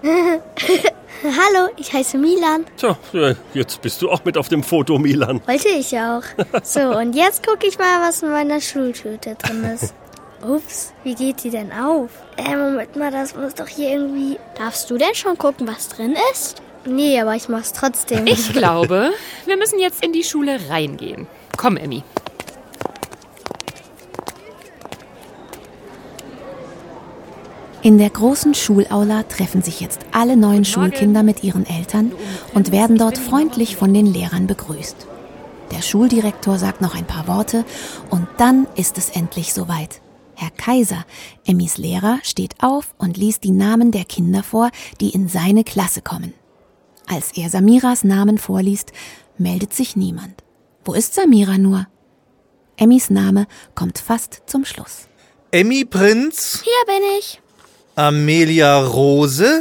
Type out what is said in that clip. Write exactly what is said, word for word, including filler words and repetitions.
Hallo, ich heiße Milan. Tja, jetzt bist du auch mit auf dem Foto, Milan. Wollte ich auch. So, und jetzt gucke ich mal, was in meiner Schultüte drin ist. Ups, wie geht die denn auf? Äh, Moment mal, das muss doch hier irgendwie... Darfst du denn schon gucken, was drin ist? Nee, aber ich mach's trotzdem. Ich glaube, wir müssen jetzt in die Schule reingehen. Komm, Emmy. In der großen Schulaula treffen sich jetzt alle neuen Schulkinder mit ihren Eltern und werden dort freundlich von den Lehrern begrüßt. Der Schuldirektor sagt noch ein paar Worte und dann ist es endlich soweit. Herr Kaiser, Emmys Lehrer, steht auf und liest die Namen der Kinder vor, die in seine Klasse kommen. Als er Samiras Namen vorliest, meldet sich niemand. Wo ist Samira nur? Emmys Name kommt fast zum Schluss. Emmy Prinz, Hier bin ich. Amelia Rose,